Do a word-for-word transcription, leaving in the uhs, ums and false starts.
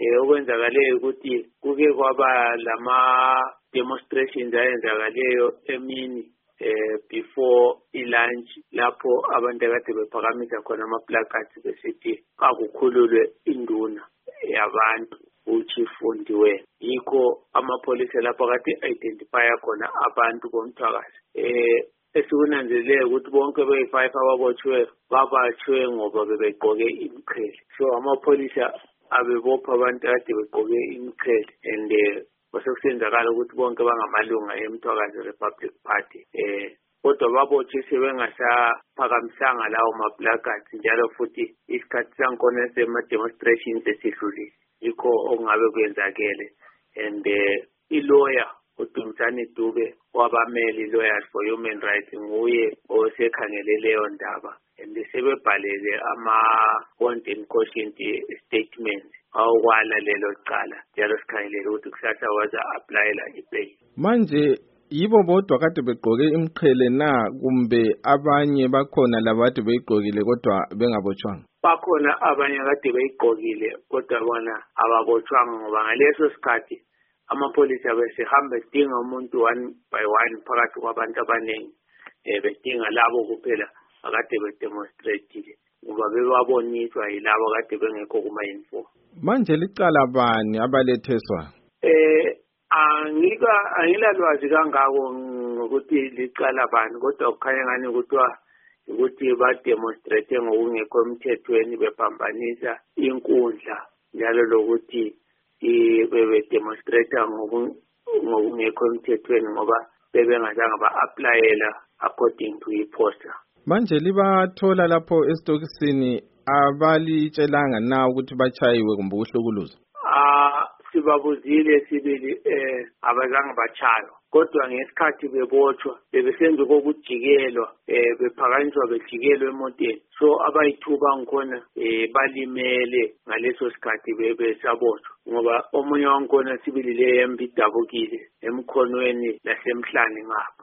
eh okwenzakaleyo ukuthi kuke kwaba lama demonstrations ayenzakaleyo emini eh before ilunch lapho abantu akade bephakamisa khona ama placards besithi akukhululwe induna yabantu uchifundiwe yikho amapolisa lapho kade identify khona abantu bomthwakazi eh esikunanzelele ukuthi bonke beyi-five ababotshwe babotshwe ngoba bebegqoke imiqhele so amapolisa abebopha abantu kade begqoke imiqhele and kwasekusenzakala ukuthi bonke bangamalunga eMthwakazi Republic Party eh kodwa babotshwe sebengasaphakamisanga lawo ma-placards njalo futhi isikhathi sankhona sema-demonstrations esidlulile yikho okungabe kwenzakele and i-lawyer uDumzane Dube wabameli Lawyers for Human Rights nguye osekhangele leyo ndaba and sebebhalele ama-content caution statements awukwala lelo cala njalo sikhangelele ukuthi kusasa waza applyela ibail. Manje yibo bodwa kade begqoke imiqhele na kumbe abanye bakhona labade beyigqokile kodwa bengabotshwanga? Bakhona abanye kade beyigqokile kodwa bona ababotshwanga ngoba ngaleso sikhathi amapolisa besehamba edinga umuntu one by one phakathi kwabantu abaningi eh bedinga labo kuphela akade bedemonstrate ngoba bebaboniswa yilabo kade bengekho kuma info. Manje licala bani abaletheswa? Eh angika angilalwazi kangako ukuthi licala bani kodwa kukhanya ngani ukuthiwa ukuthi ba demonstrate ngokungekho emthethweni bephambanisa inkundla njalo lokuthi bebe demonstrate ngokungekho emthethweni ngoba bebengazange ba-applyela according to i-poster. Manje libathola lapho esitokisini abalitshelanga na ukuthi bachayiwe kumbe ukuhlukuluza? Ah sibabuzile sibili eh abazange bachaywa kodwa ngesikhathi bebotshwa bebesenza kokujikelwa eh bephakanyiswa bejikelwe emotweni so abayithuba ngikhona eh balimele ngaleso sikhathi bebesabotshwa ngoba omunye wangikhona sibili le yempidabukile emkhonweni lasemhlane ngapha